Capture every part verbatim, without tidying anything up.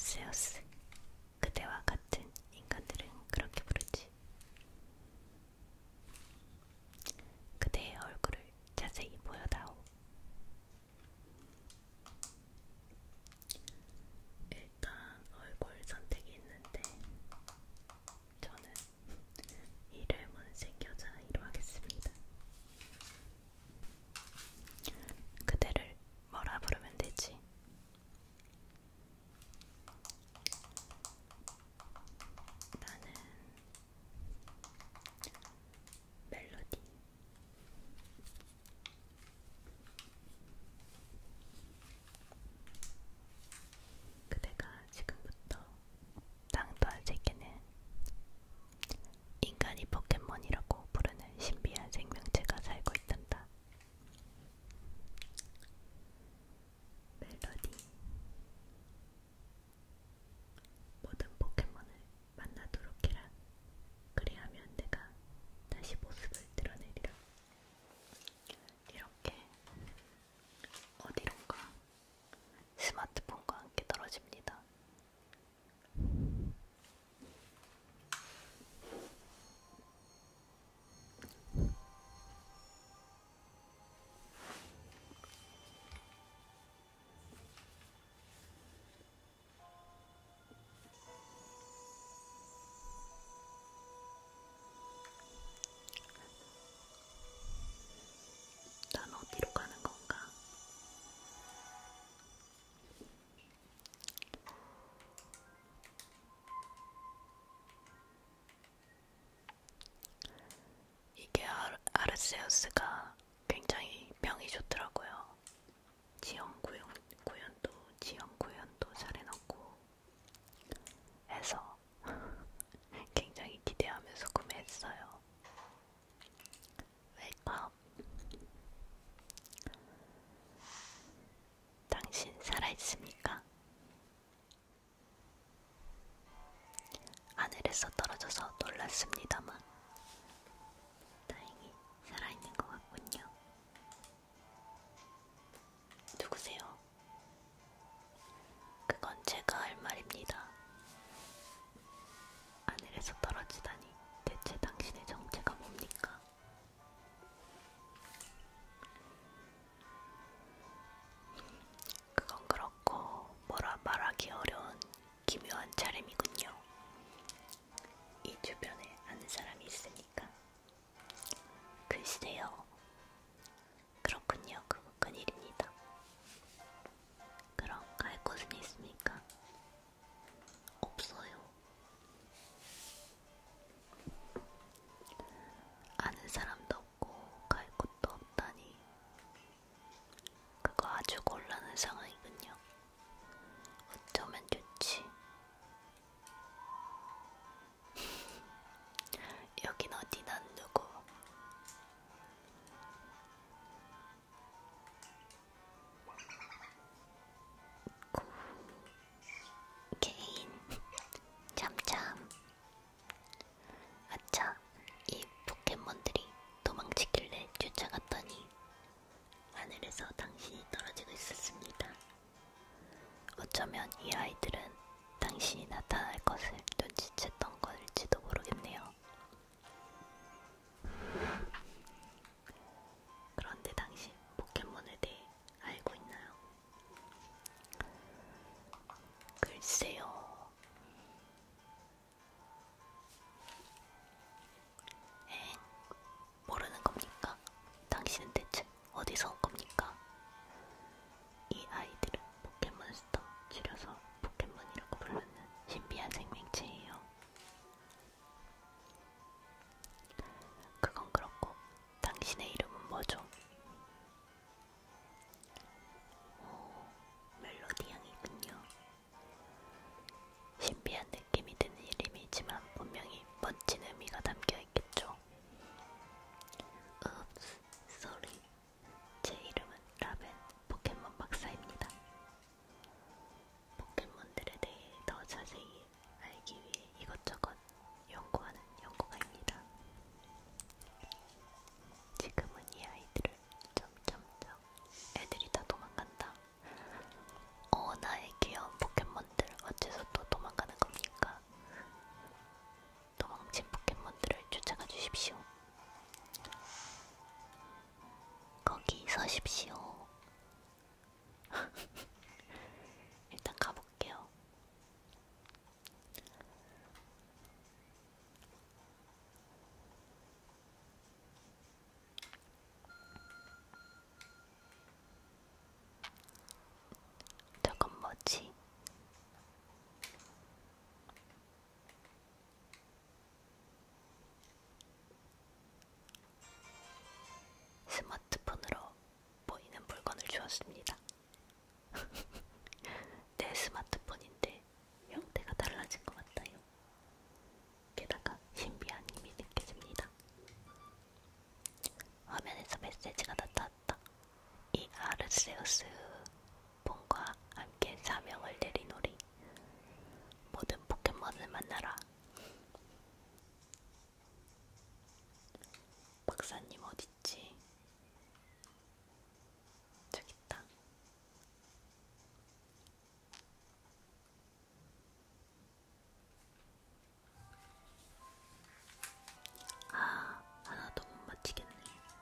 아르세우스. 그대와 같은 인간들은 그렇게 부르지. 그대의 얼굴을 자세히 보여다오. 일단 얼굴 선택이 있는데 저는 이름은 생겨자이로 하겠습니다. 그대를 뭐라 부르면 되지? 나는 멜로디. 그대가 지금부터 땅도 안 새끼는 인간이 포켓몬이라고 부르는 신비한 생명체가 살고 있단다. 멜로디. 모든 포켓몬을 만나도록 해라. 그리하면 내가 다시 모습을 드러내리라. 이렇게 어디론가 스마트폰과 함께 떨어집니다. 난 어디로 가는 건가? 이게 아르, 아르세우스가 굉장히 병이 좋더라고요. 지형 구현, 구현도 지형 구현도 잘 해놓고 해서 굉장히 기대하면서 구매했어요. 웨이크업. 당신 살아있습니까? 하늘에서 떨어져서 놀랐습니다만 다행히 살아있는 것 같군요. 누구세요? 그건 제가 할 말입니다. 하늘에서 떨어지다니 대체 당신의 정체가 뭡니까? 그건 그렇고 뭐라 말하기 어려운 기묘한 차림이군요. 이 주변에 아는 사람이 바꿨습니다. 내 스마트폰인데 형태가 달라진 것 같아요. 게다가 신비한 힘이 느껴집니다. 화면에서 메시지가 나타났다. 이 아르세우스 폰과 함께 사명을 내리노리. 모든 포켓몬을 만나라. 박사님 어딨지? 저기 있다. 아, 하나도 못 맞히겠네.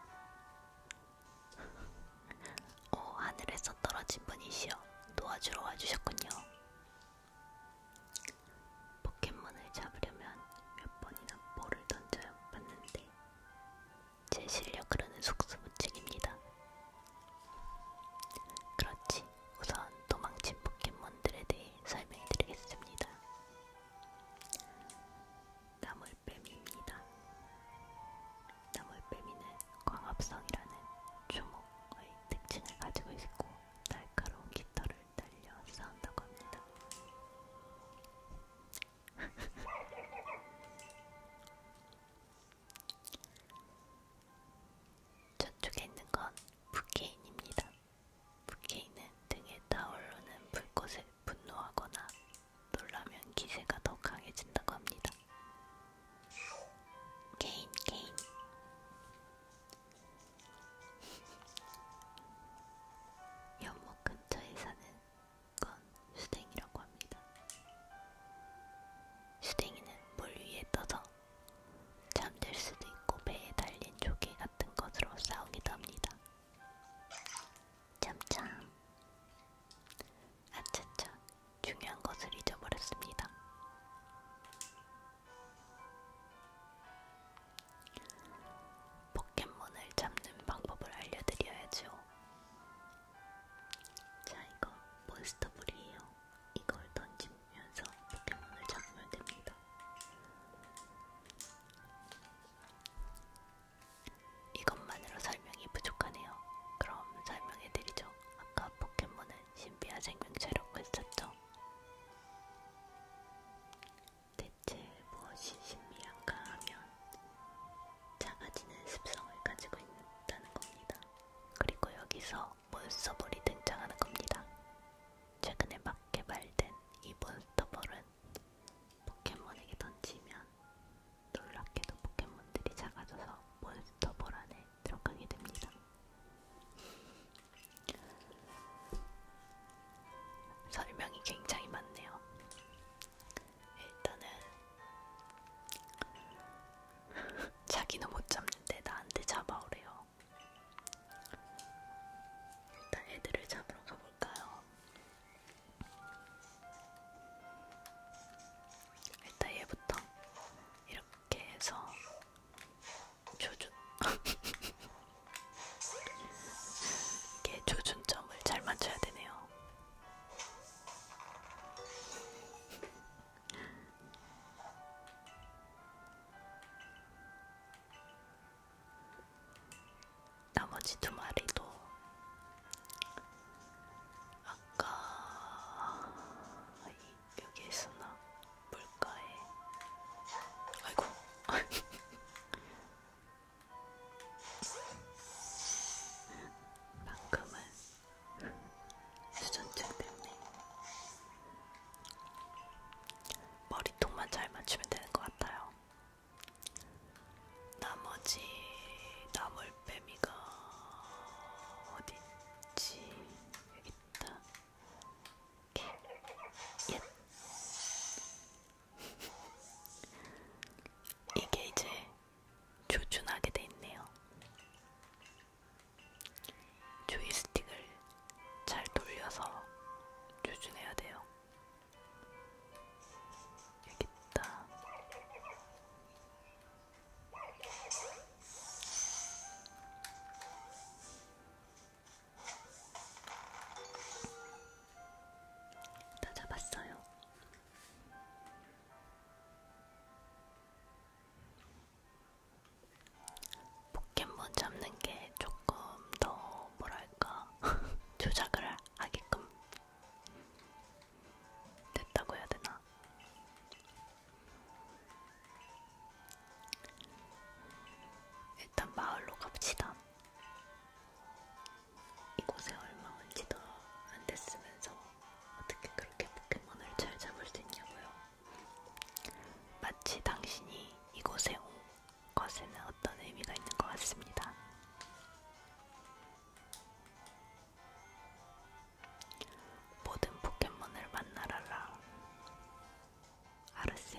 오, 하늘에서 떨어진 분이시여. 도와주러 와주셨군요. 포켓몬을 잡으려면 몇 번이나 볼을 던져야 맞는데 제 실력으로는 속수무책입니다. 그렇지, 우선 도망친 포켓몬들에 대해 설명해드리겠습니다. 나물뱀이입니다. 나물뱀이는 광합성이라는 주목의 특징을 가지고 있고 날카로운 깃털을 달려 싸운다고 합니다. 저쪽에 있는 건 부케인입니다. 부케인은 등에 타오르는 불꽃에 분노하거나 놀라면 기세가 더 강해진다고 합니다. 게임, 게임. 연못 근처에 사는 건 수댕이라고 합니다. 수댕이는 물 위에 떠서 잠들 수도 있고 배에 달린 조개 같은 것으로 싸우기도 합니다. 참참. 아차차, 중요한 것을 잊어버렸습니다. 포켓몬을 잡는 방법을 알려드려야죠. 자, 이거 몬스터볼이에요. 이걸 던지면서 포켓몬을 잡으면 됩니다. 이것만으로 설명이 부족하네요. 그럼 설명해드리죠. 아까 포켓몬은 신비한 생명체라고 했었죠. 대체 무엇이 신비한가 하면 작아지는 습성을 가지고 있다는 겁니다. 그리고 여기서 몬스터볼이 등장하는 겁니다. 최근에 막 개발된 이 몬스터볼은 포켓몬에게 던지면 놀랍게도 포켓몬들이 작아져서 몬스터볼 안에 들어가게 됩니다. 설명이 굉장히 많네요. 일단은 자기는 못 잡는데 나한테 잡아오래요. 일단 애들을 잡으러 가볼까요? 일단 얘부터 이렇게 해서 조준 이게 조준점을 잘 맞춰야 되네요. 나머지 두 마리도 아까 여기 있었나? 물가에. 아이고.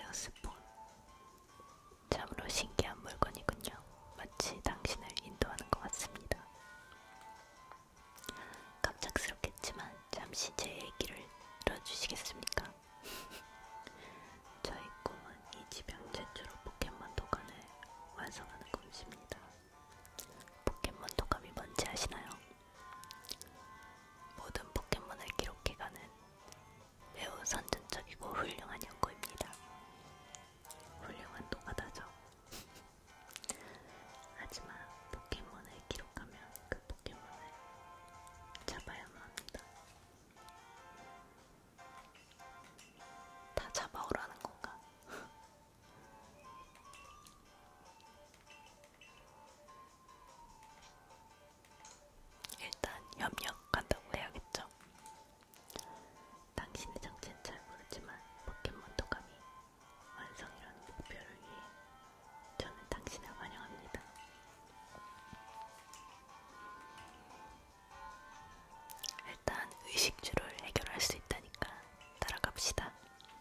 스폰. 참으로 신기한 물건이군요. 마치 당신을 인도하는 것 같습니다. 갑작스럽겠지만 잠시 제 얘기를 들어주시겠습니까? 저희 꿈은 이 지병 최초로 포켓몬 도감을 완성하는 것입니다. 포켓몬 도감이 뭔지 아시나요? 모든 포켓몬을 기록해가는 매우 선진적이고 훌륭한 연구입니다. 훌륭한 노가다죠. 하지만 포켓몬을 기록하면 그 포켓몬을 잡아야만 합니다. 다 잡아오라는 건가? 일단 협력 간다고 해야겠죠. 당신의 정체는 잘 모르지만 포켓몬 도감이 완성이라는 목표를 위해 저는 당신을 환영합니다. 일단 의식주를 해결할 수 있다니까 따라갑시다.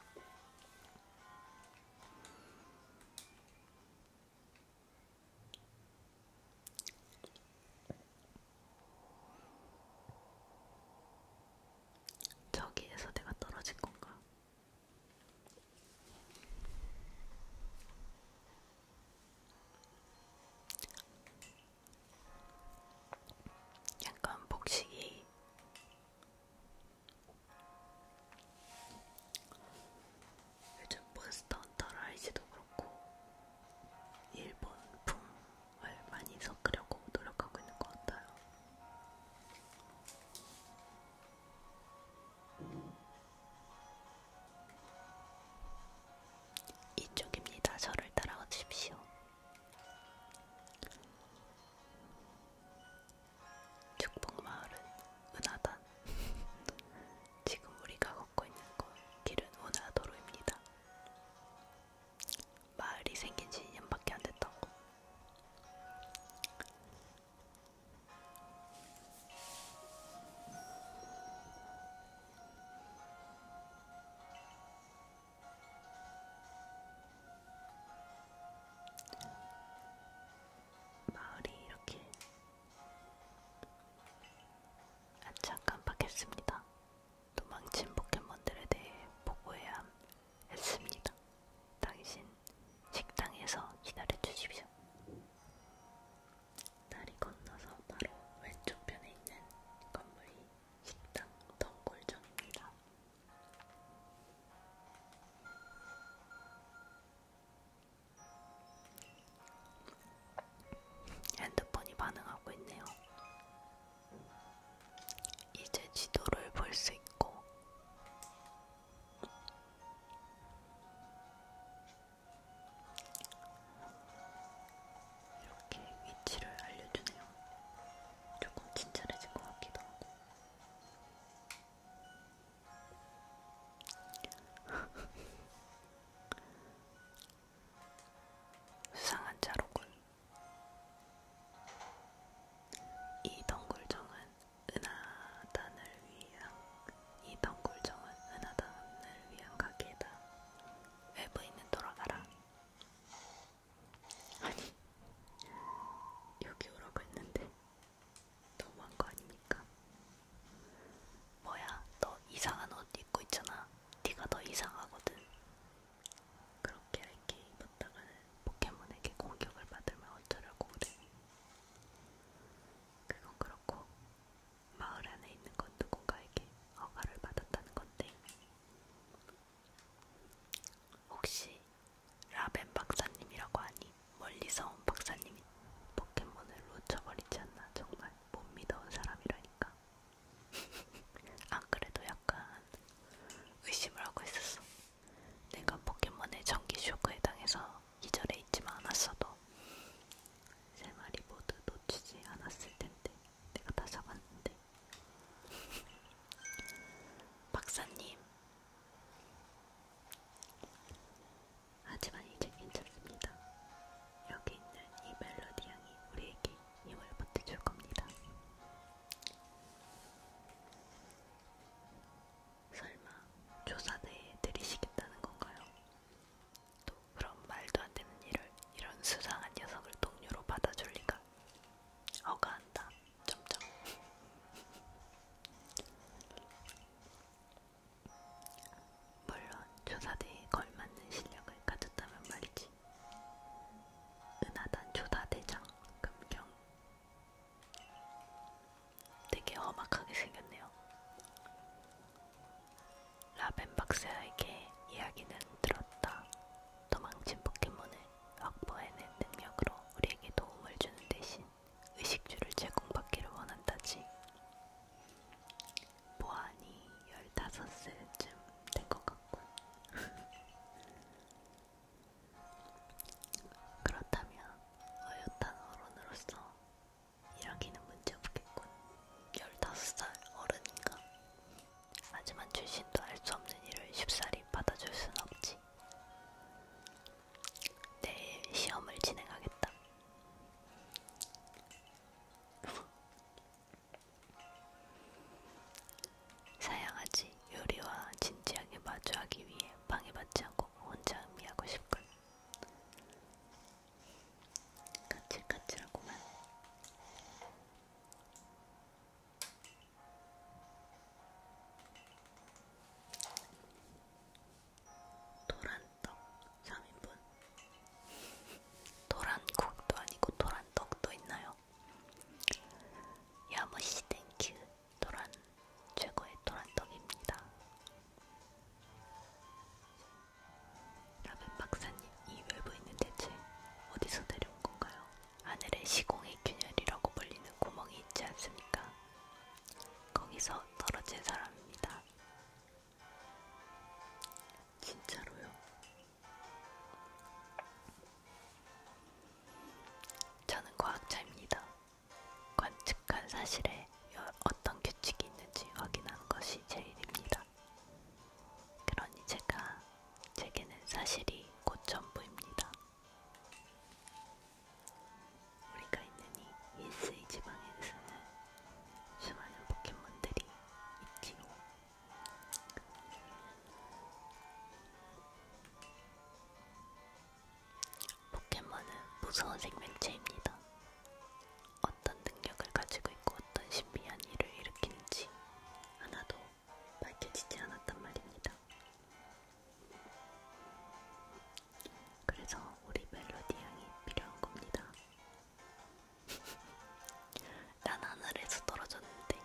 저기에서 내가 떨어진 건가? 약간 복식이 요즘 몬스터 헌터 라이즈도 그렇고 일본풍을 많이 섞으려고 노력하고 있는 것 같아요. 이쪽입니다. 저를 따라와 주십시오. 축복마을은 은하단. 지금 우리가 걷고 있는 곳 길은 운하도로입니다. 걸맞는 실력을 가졌다면 말이지. 은하단 조다대장 금경. 되게 험악하게 생겼네요. 라벤 박사에게 이야기는 들었다. 도망친 포켓몬을 확보해낸 능력으로 우리에게 도움을 주는 대신 의식주를 제공받기를 원한다지. 보안이 열다섯 살쯤 된 것 같군. 그렇다면 어엿한 어른으로서 이야기는 문제없겠군. 열다섯 살 어른인가? 하지만 출신도 알 수 없는 일을 쉽사리 받아줄 순 없지. 내일 시험을 진행하겠다. 사양하지. 요리와 진지하게 마주하기 위해 방해받지 않고 혼자 음미하고 싶군. 까칠까칠하구만. 도란떡 삼 인분. 도란국도 아니고 도란떡도 있나요? 야무시 땡큐. 도란 최고의 도란떡입니다. 라벤 박사님, 이 외부인은 대체 어디서 내려온 건가요? 하늘에 시공의 균열이라고 불리는 구멍이 있지 않습니까? 거기서 떨어진 사람입니다. 진짜로요? 저는 과학자입니다. 관측한 사실에 어떤 규칙이 있는지 확인하는 것이 제 일입니다. 그러니 제가, 제게는 사실이 곧 전부입니다. 우리가 있는 이 일세이 지방에서는 수많은 포켓몬들이 있지요. 포켓몬은 무서운 생명체입니다. 어떤 능력을 가지고 있고 어떤 신비한 일을 일으키는지 하나도 밝혀지지 않았단 말입니다. 그래서 우리 멜로디 양이 필요한 겁니다. 난 하늘에서 떨어졌는데.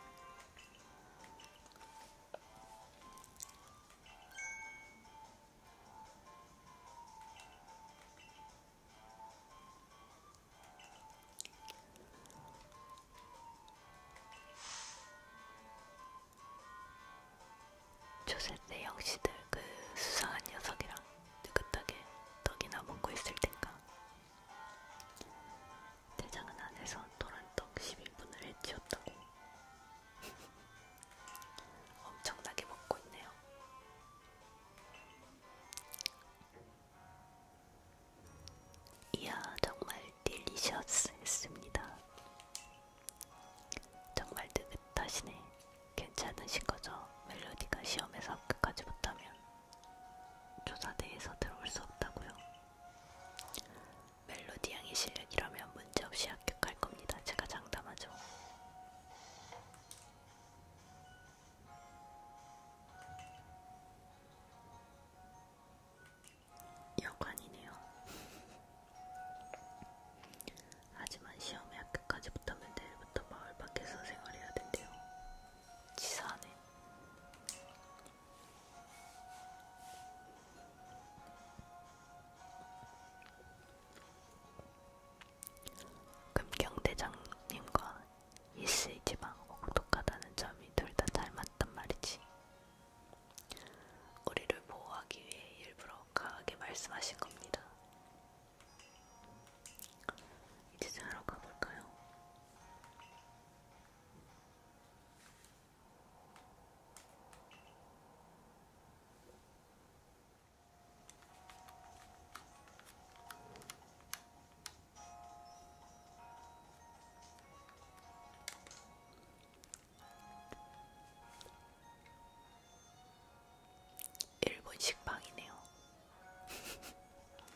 조세 때 영씨들 그 수상한 녀석이랑 느긋하게 떡이나 먹고 있을 땐가. 대장은 안에서 도란떡 십 인분을 해치웠다고. 엄청나게 먹고 있네요. 이야, 정말 딜리셔스 했습니다. 정말 느긋하시네. 괜찮으신 거죠? 멜로디가 시험에서 합격하지 못하면 조사대에서 들어올 수 없다고요. 멜로디 양의 실력이라면 문제없이 합격할 겁니다. 제가 장담하죠. 여관이네요. 하지만 시험에 합격하지 못하면 내일부터 마을 밖에서 생활해야 된대요. 치사하네. 금경대장님과 일세이 지방 혹독하다는 점이 둘 다 잘 맞단 말이지. 우리를 보호하기 위해 일부러 강하게 말씀하신 겁니다. 이제 자러 가볼까요? 일본식 방이네요.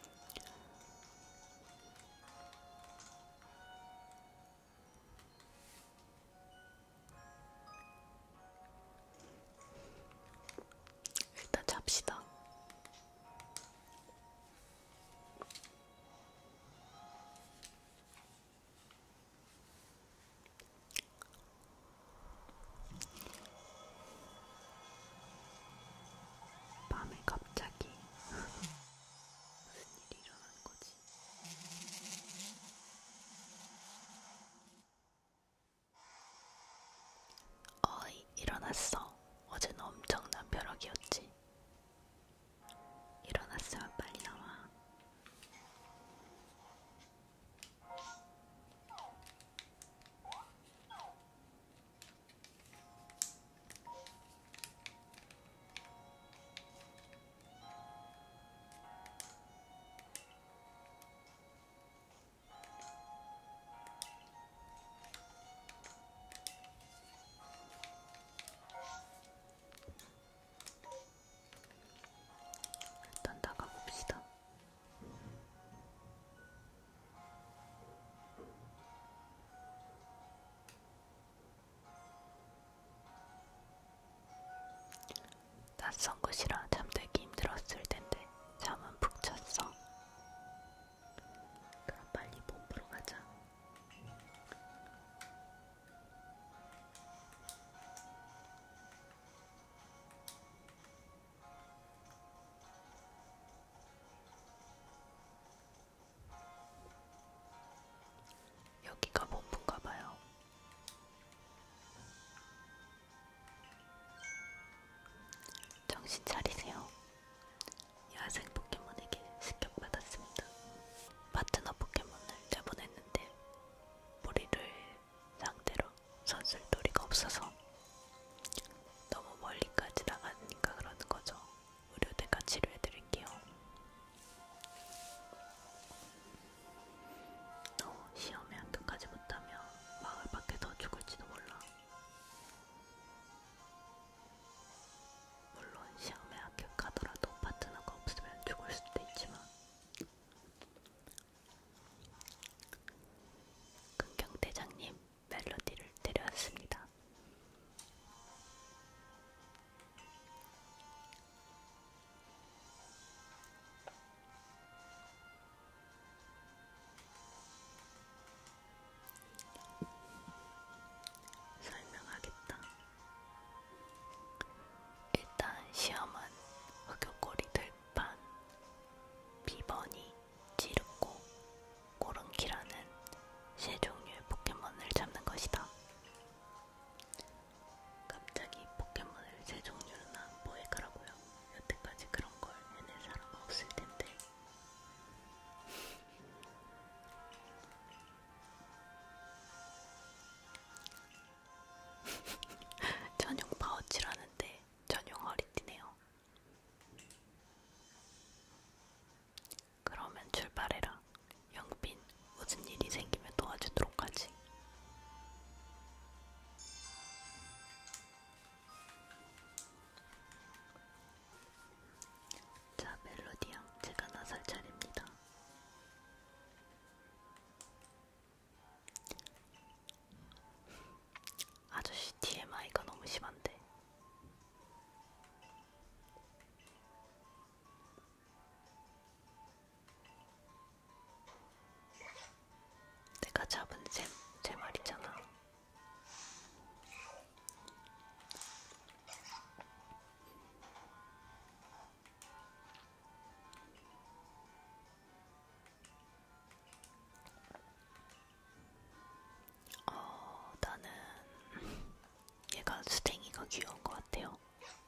정신 차리세요. 야생 포켓몬에게 습격받았습니다. 파트너 포켓몬을 내보냈는데 우리를 상대로 선쓸 도리가 없어서 너무 멀리까지 나가니까 그러는 거죠. 의료대가 치료해드릴게요. 너 시험에 합격하지 못하면 마을 밖에서 죽을지도 몰라. 물론 시험에 합격하더라도 파트너가 없으면 죽을 수도 있지만 근경대장님 멜로디를 데려왔습니다. 설명하겠다. 일단 시험은 흑요꼬리 들판, 비버니, 찌르꼬, 꼬릉키라는 세 종류의 포켓몬을 잡는 것이다. 갑자기 포켓몬을 세 종류나 뭐해가라고요? 여태까지 그런 걸 해낼 사람은 없을 텐데. 전용 파우치라는데 전용 허리띠네요. 그러면 출발해라. 영빈, 무슨 일이 생기면 도와주도록 하지. 자, 멜로디 양, 제가 나설 차례입니다. 아저씨 티엠아이가 너무 심한데. 내가 잡은 새, 새 말이잖아. 어, 나는 얘가 수댕이가 귀여운 것 같아요.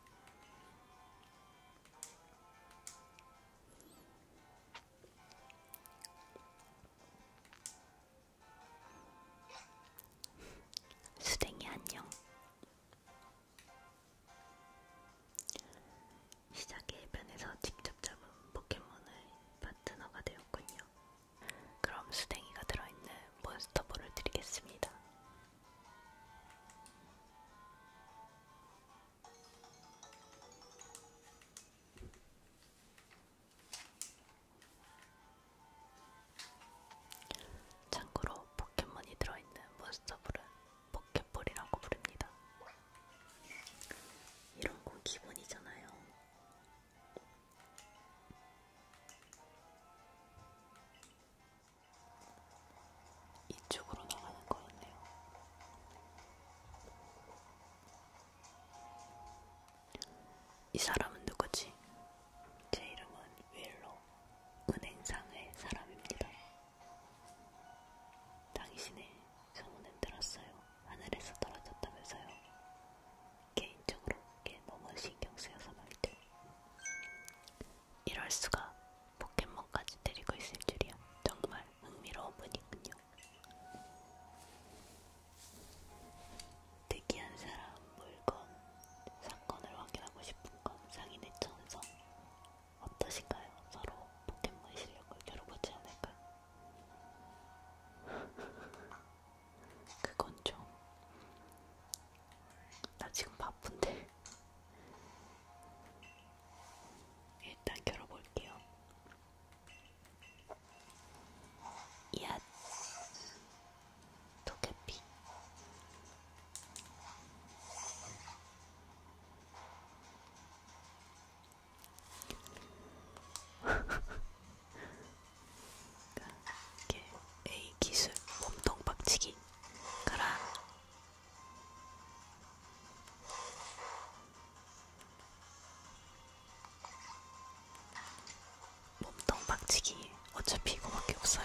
수댕이 안녕. 시작의 해변에서 직접 잡은 포켓몬의 파트너가 되었군요. 그럼 수댕이가 들어있는 몬스터볼을 드리겠습니다. 참고로 포켓몬이 들어있는 몬스터볼은 포켓볼이라고 부릅니다. 이런 건 기본이잖아요. 이쪽으로 나가는 거였네요. 이 사람은 누구지? 제 이름은 윌로, 은행상의 사람입니다. 당신의 소문은 들었어요. 하늘에서 떨어졌다면서요. 개인적으로 그게 너무 신경 쓰여서 말이죠. 이럴 수가. 포켓몬까지 데리고 있을 줄이야. 정말 흥미로운 분이군요. 특이한 사람, 물건, 사건을 확인하고 싶은 건 상인의 천성. 어떠신가요? 서로 포켓몬 실력을 겨뤄보지 않을까? 그건 좀... 나 지금 바쁜데. 일단 겨뤄볼게요. 이앗. 도깨비. 이게 A 기술 몸통 박치기. 가라. 몸통 박치기. 어차피 이거밖에 없어요.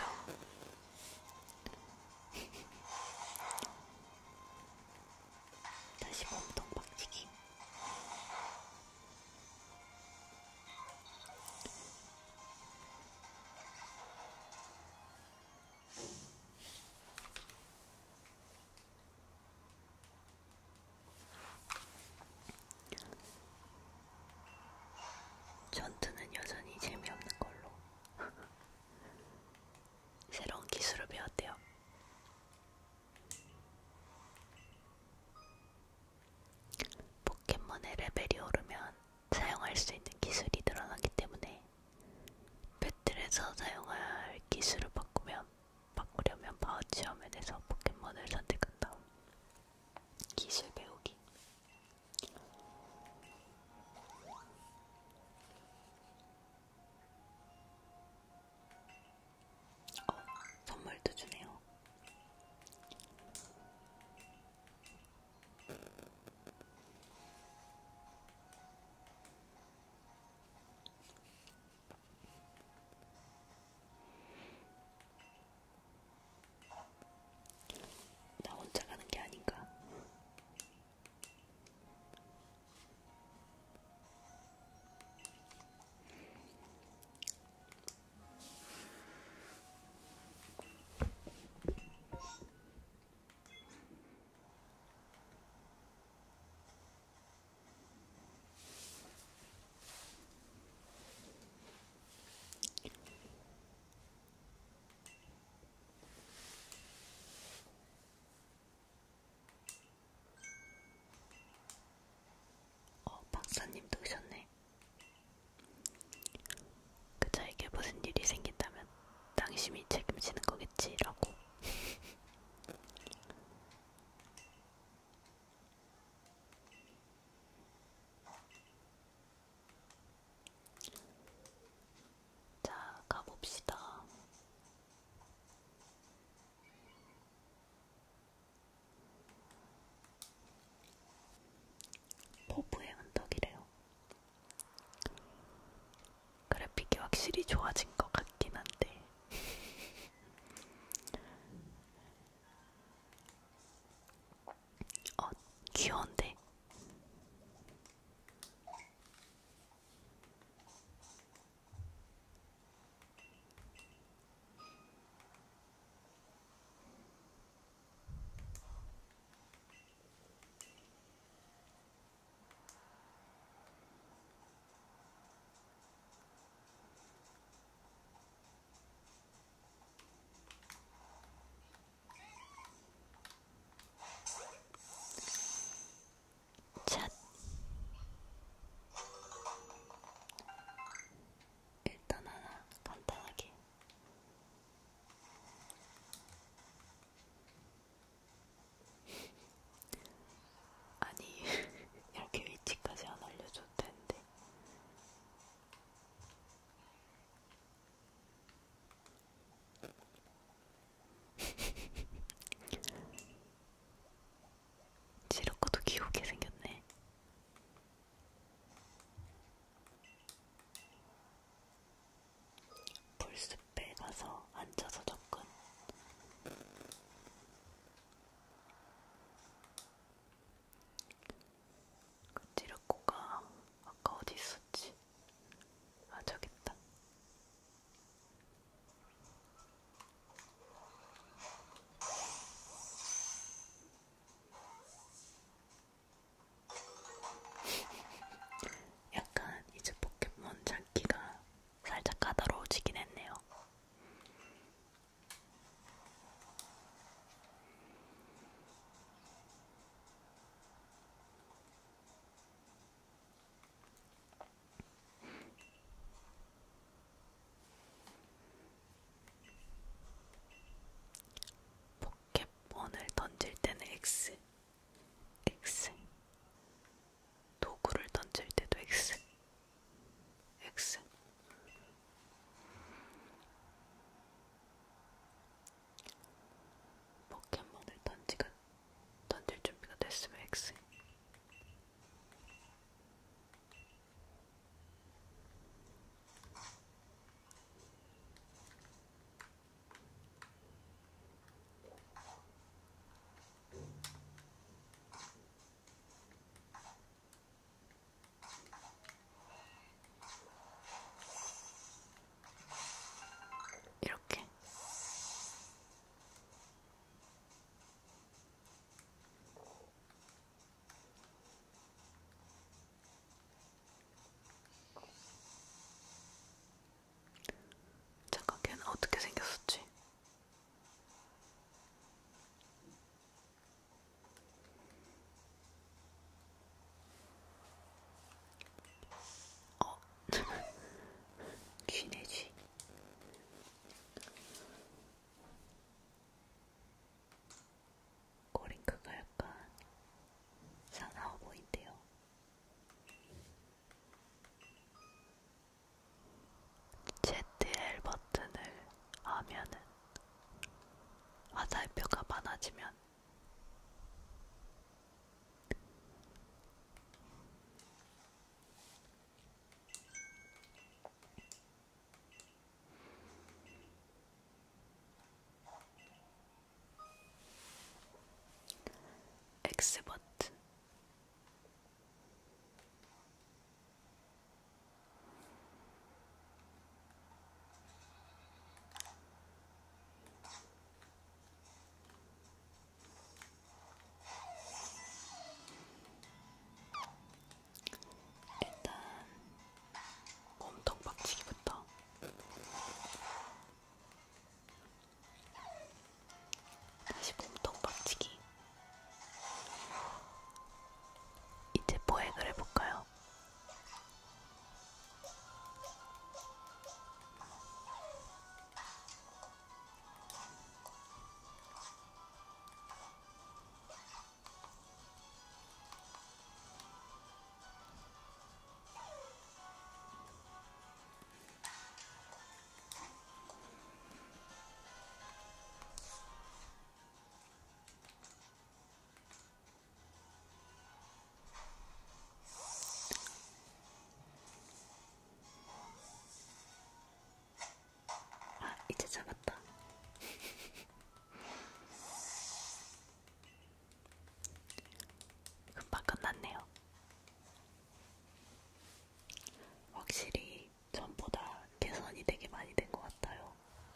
다시 몸통 박치기. 전투는 여전히 재미없는 걸로. 새로운 기술을 배웠대요. 포켓몬의 레벨이 오르면 사용할 수 있는 기술이 늘어나기 때문에 배틀에서 사용할 기술을 바꾸면 바꾸려면 파우치 화면에서 포켓몬을 선택한 다음 기술 배우기. 어, 선물도 주네요. 나 혼자 가는 게 아닌가? 어, 박사님도 오셨네. 그자에게 무슨 일이 생긴다면 당신이 책임지는 거겠지라고. 자, 가봅시다. 포부의 언덕이래요. 그래픽이 확실히 좋아진 것 같긴 한데 어, 귀여운데? 찻. 일단 하나 간단하게. 아니 이렇게 위치까지 안 알려줘도 되는데. 지르코도 귀엽게 생겼네. 풀숲에 가서 앉아서 접근. 그 지르코가 아까 어디 있었지? 아, 저기 있다. 약간 이제 포켓몬 찾기가 살짝 까다로워지긴 했네요. 포켓몬을 던질 때는 X, X. 도구를 던질 때도 X, X. 포켓몬을 던지가, 던질 준비가 됐으면 X. 쥐네 쥐. 코링크가 약간 사나워 보인대요. 제트 엘 버튼을 하면은 화살표가 많아지면 X 버튼 일단 몸통 박치기부터 다시 몸통 박치기. 이제 포획을 해볼까요? 아, 이제 잡았다. 금방 끝났네요. 확실히 전보다 개선이 되게 많이 된 것 같아요.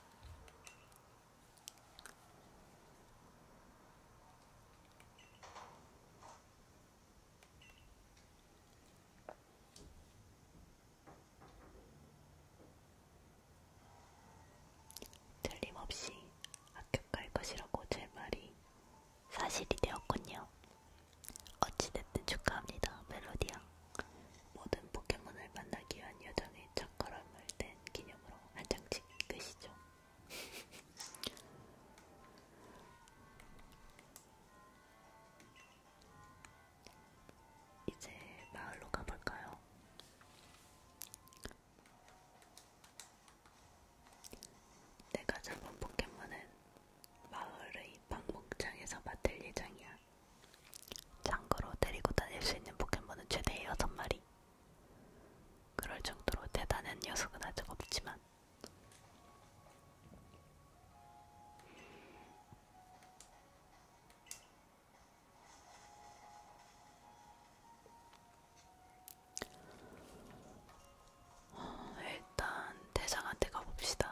틀림없이 합격할 것이라고 제 말이 사실이 되었군요. 어찌됐든 축하합니다, 멜로디야. 모든 포켓몬을 만나기 위한 여정의 첫걸음을 뗀 기념으로 한 장씩 끄시죠. 이제 마을로 가볼까요? 내가 잡은 포켓몬은 마을의 방목장에서 맡을 예정이야. 참고로 데리고 다닐 수 있는 포켓몬은 최대 여섯 마리. 그럴 정도로 대단한 녀석은 아직 없지만 어, 일단 대장한테 가봅시다.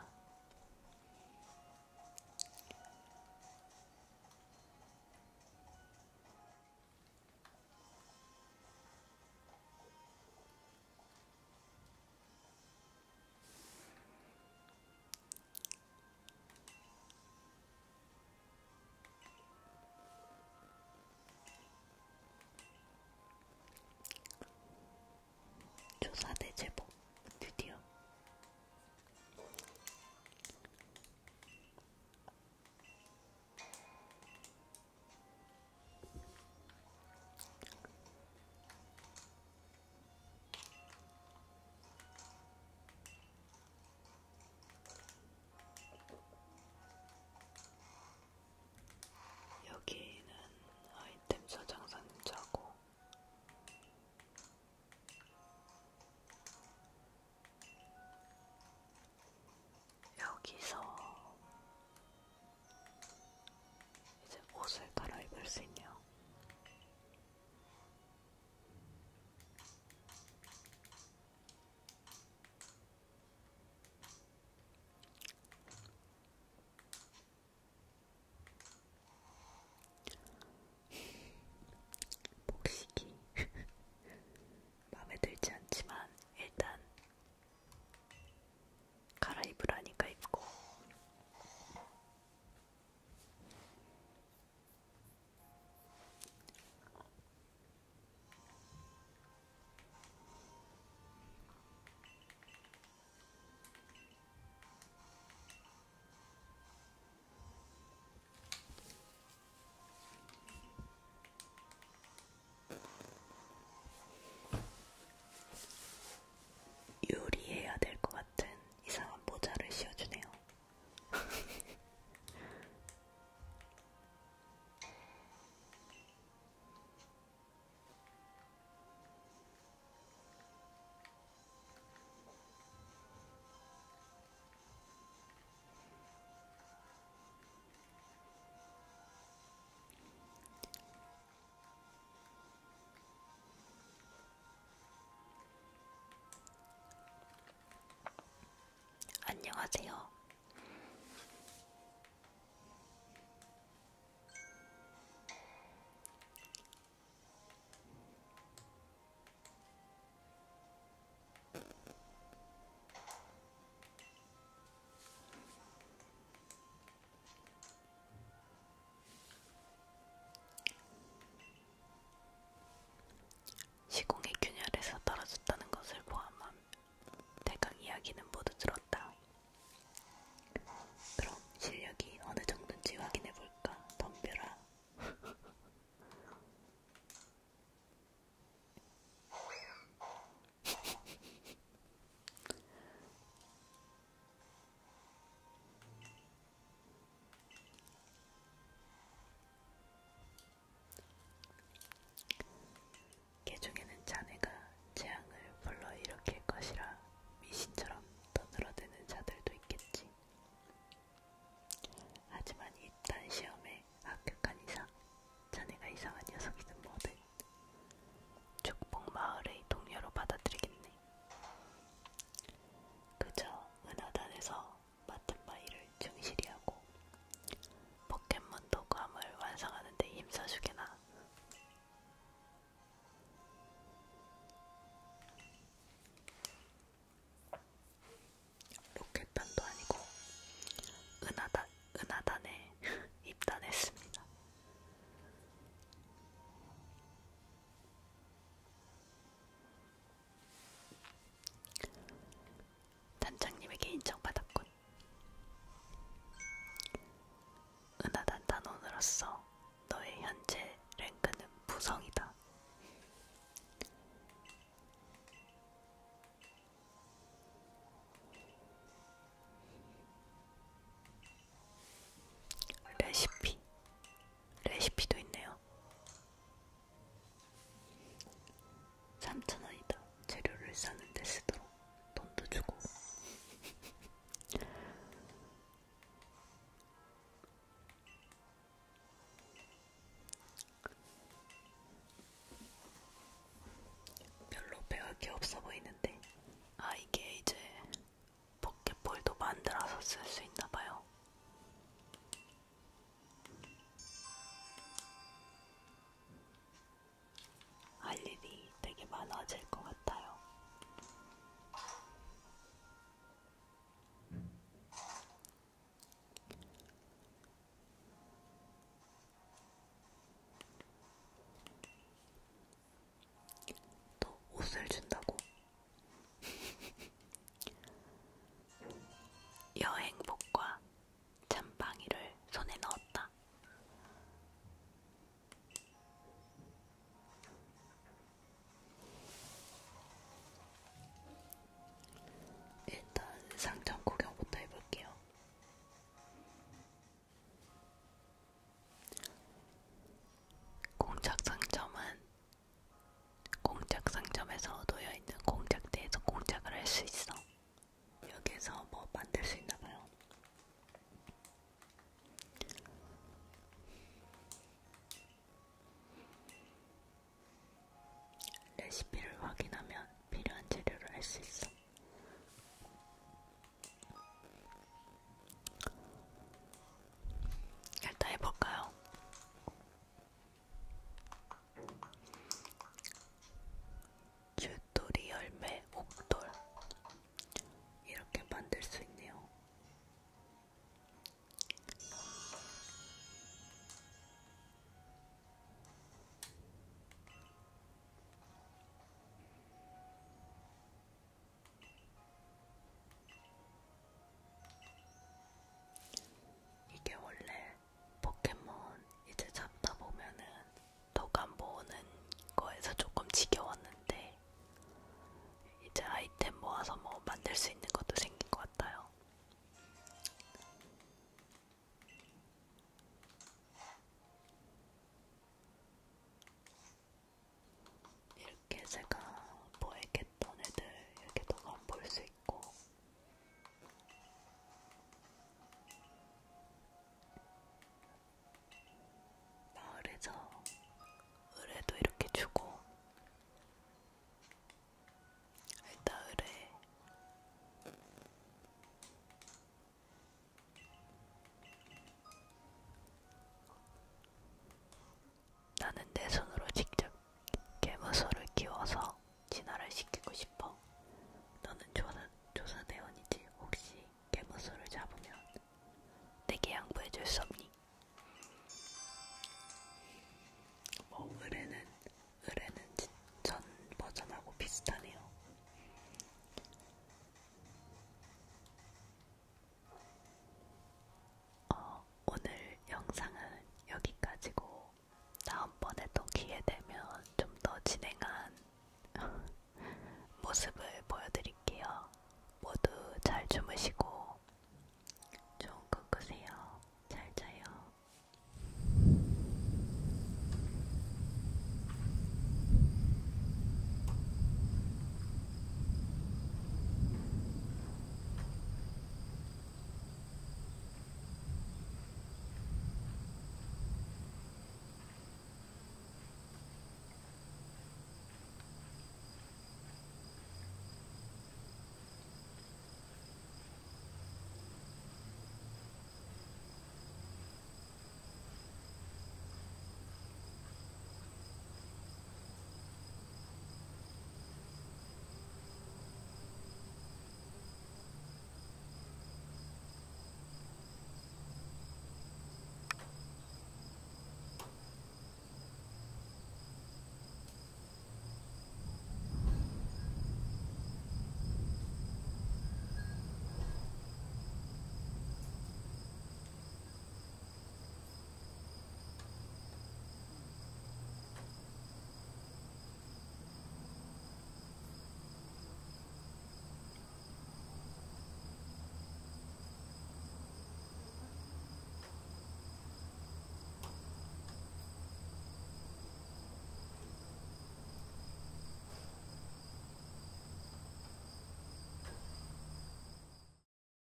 조사대 제복 드디어. 여기는 아이템 저장 상자고 여기서 이제 옷을 갈아입을 수 있네요. 복식이 마음에 들지 않지만 일단 갈아입으라니까 입고 하세요. 시공의 균열에서 떨어졌다는 것을 포함한 대강 이야기는 모두 들었다. 그럼 실력이 어느 정도인지 확인해볼까? 덤벼라. 개중에는 자네가 재앙을 불러일으킬 것이라 미신처럼 떠들어대는 자들도 있겠지. 하지만 이딴 시험에 합격한 이상 자네가 이상한 녀석이든 뭐든 축복마을의 동료로 받아들이겠네. 그저 은하단에서 맡은 바 일을 충실히 하고 포켓몬 도구함을 완성하는 데 힘써주게나. 로켓단도 아니고 은하단, 은하단에 입단했습니다. 단장님에게 인정받았군. 은하단 단원으로서 너의 현재 랭크는 부성이다. 레시피, 레시피도 있네요. 삼천 원이다. 재료를 싸는 데 쓰도록 돈도 주고. 별로 배울 게 없어 보이는데. 아, 이게 이제 포켓볼도 만들어서 쓸 수 있나봐요. 할 일이 되게 많아질 것 같아요. 또 옷을 준다고? 여행복과 잠방이를 손에 넣었다. 일단 상점 구경부터 해볼게요. 공작 상점은 공작 상점에서 놓여있는 공작대에서 공작을 할 수 있어. 여기에서 뭐 만들 수 있나봐요. 레시피를 확인하면 필요한 재료를 알 수 있어. 일단 해볼까요? 쥐돌이 열매 옥돌 이렇게 만들 수 있네요. 나는 내 손으로 직접 개무소를 키워서 진화를 시키고 싶어. 너는 조사, 조사대원이지. 혹시 개무소를 잡으면 내게 양보해줄 수 없니?